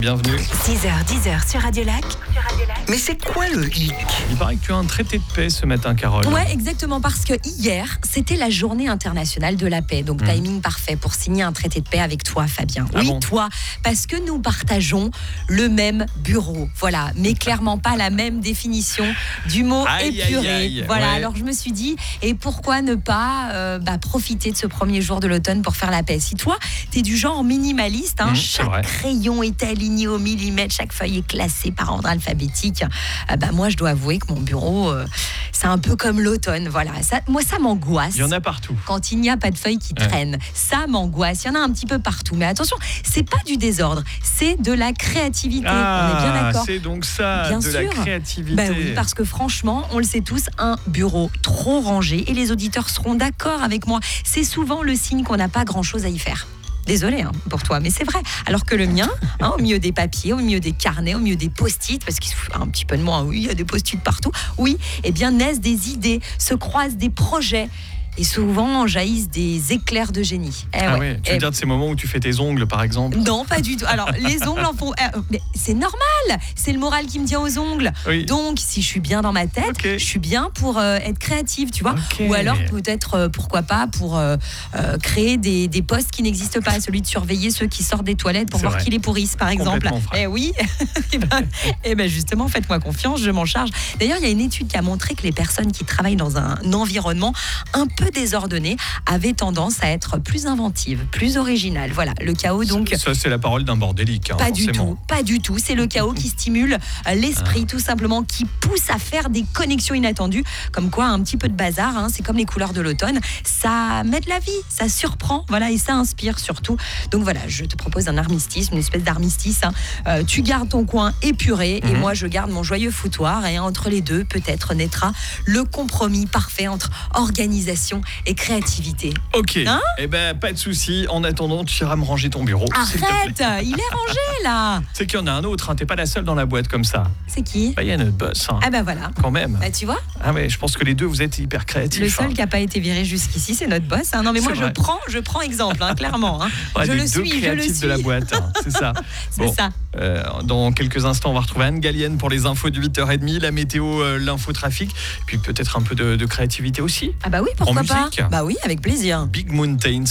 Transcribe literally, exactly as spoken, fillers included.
Bienvenue. six heures, dix heures sur Radio Lac. Mais c'est quoi le hic? Il paraît que tu as un traité de paix ce matin, Carole. Ouais, exactement, parce que hier, c'était la journée internationale de la paix. Donc, mmh. timing parfait pour signer un traité de paix avec toi, Fabien. Ah oui, bon toi, parce que nous partageons le même bureau. Voilà, mais clairement pas la même définition du mot aïe, épuré. aïe, aïe, voilà, ouais. alors je me suis dit, et pourquoi ne pas euh, bah, profiter de ce premier jour de l'automne pour faire la paix? Si toi, t'es du genre minimaliste, hein, mmh, chaque crayon est aligné au millimètre, chaque feuille est classée par ordre alphabétique. Euh, bah, moi, je dois avouer que mon bureau, euh, c'est un peu comme l'automne. Voilà, ça, moi, ça m'angoisse. Il y en a partout. Quand il n'y a pas de feuilles qui ouais. traînent, ça m'angoisse. Il y en a un petit peu partout. Mais attention, c'est pas du désordre, c'est de la créativité. Ah, on est bien d'accord. C'est donc ça, bien de sûr. la créativité. Ben oui, parce que franchement, on le sait tous, un bureau trop rangé, et les auditeurs seront d'accord avec moi, c'est souvent le signe qu'on n'a pas grand-chose à y faire. Désolée hein, pour toi, mais c'est vrai. Alors que le mien, hein, au milieu des papiers, au milieu des carnets, au milieu des post-it, parce qu'il se fout un petit peu de moi, oui, il y a des post-it partout, oui, eh bien naissent des idées, se croisent des projets. Et souvent jaillissent des éclairs de génie. Eh ah ouais. ouais, tu eh veux dire de ces moments où tu fais tes ongles, par exemple? Non, pas du tout. Alors, les ongles en font... Euh, mais c'est normal. C'est le moral qui me tient aux ongles. Oui. Donc, si je suis bien dans ma tête, okay. je suis bien pour euh, être créative, tu vois. Okay. Ou alors, peut-être, euh, pourquoi pas, pour euh, euh, créer des, des postes qui n'existent pas. Celui de surveiller ceux qui sortent des toilettes pour c'est voir vrai. qui les pourrissent, par exemple. Eh oui. Et ben, eh ben, justement, faites-moi confiance, je m'en charge. D'ailleurs, il y a une étude qui a montré que les personnes qui travaillent dans un environnement un peu désordonné avaient tendance à être plus inventives, plus originales. Voilà, le chaos donc... Ça, ça c'est la parole d'un bordélique. Hein, pas forcément. du tout, pas du tout. C'est le chaos qui stimule l'esprit, tout simplement, qui pousse à faire des connexions inattendues. Comme quoi, un petit peu de bazar, hein, c'est comme les couleurs de l'automne. Ça met de la vie, ça surprend, voilà, et ça inspire surtout. Donc voilà, je te propose un armistice, une espèce d'armistice. Hein. Euh, tu gardes ton coin épuré, mm-hmm. et moi, je garde mon joyeux foutoir. Et entre les deux, peut-être naîtra le compromis parfait entre organisation et créativité. Ok, hein eh ben pas de souci. En attendant, tu iras me ranger ton bureau. Arrête, il est rangé là. C'est qu'il y en a un autre, hein. T'es pas la seule dans la boîte comme ça. C'est qui? Bah, il y a notre boss. Hein. Ah ben voilà. Quand même. Bah tu vois. Ah ouais, je pense que les deux, vous êtes hyper créatifs. Le seul hein. qui n'a pas été viré jusqu'ici, c'est notre boss. Hein. Non mais moi, je prends, je prends exemple, hein, clairement. Hein. Ouais, je les le deux suis, je le suis. de la boîte, hein. C'est ça. c'est bon. ça. Euh, dans quelques instants, on va retrouver Anne Gallienne pour les infos de huit heures trente, la météo, euh, l'infotrafic, puis peut-être un peu de, de créativité aussi. Ah bah oui, pourquoi en pas. musique. Bah oui, avec plaisir. Big Mountains.